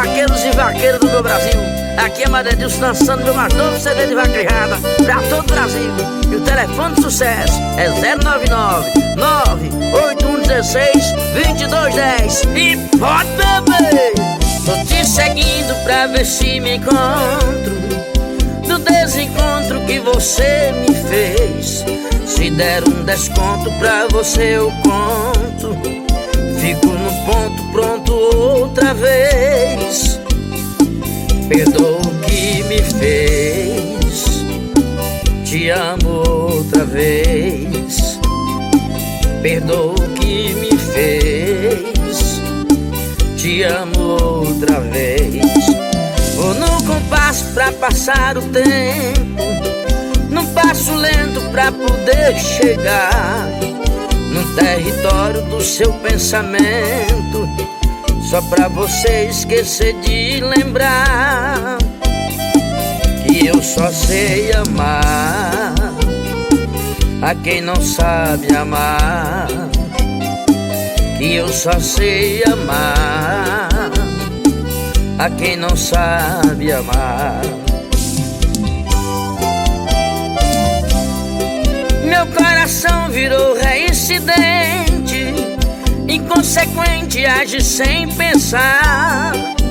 vaqueiros e vaqueiras do meu Brasil. Aqui é Madedilson dançando meu mais novo CD de vaquejada pra todo o Brasil. E o telefone de sucesso é 099-98116-2210. E pode beber! Tô te seguindo pra ver se me encontro do desencontro que você me fez. Se der um desconto pra você eu conto. Fico no ponto pronto outra vez. Perdoa o que me fez. Te amo outra vez. Perdoa o que me fez. Te amo outra vez. Vou no compasso pra passar o tempo, num passo lento pra poder chegar no território do seu pensamento, só pra você esquecer de lembrar que eu só sei amar a quem não sabe amar. Que eu só sei amar a quem não sabe amar. Meu coração virou reincidente, inconsequente, age sem pensar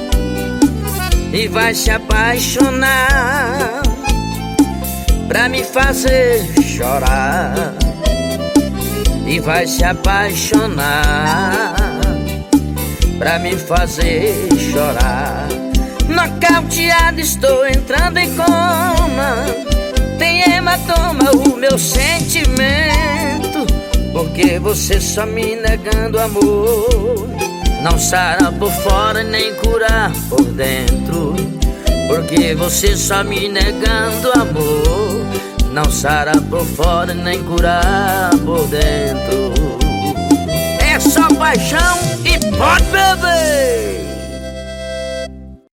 e vai se apaixonar pra me fazer chorar. E vai se apaixonar pra me fazer chorar. Nocauteado, estou entrando em coma. Tem hematoma o meu sentimento, porque você só me negando amor. Não sara por fora nem curar por dentro, porque você só me negando amor. Não sara por fora nem curar por dentro. É só paixão e pode beber!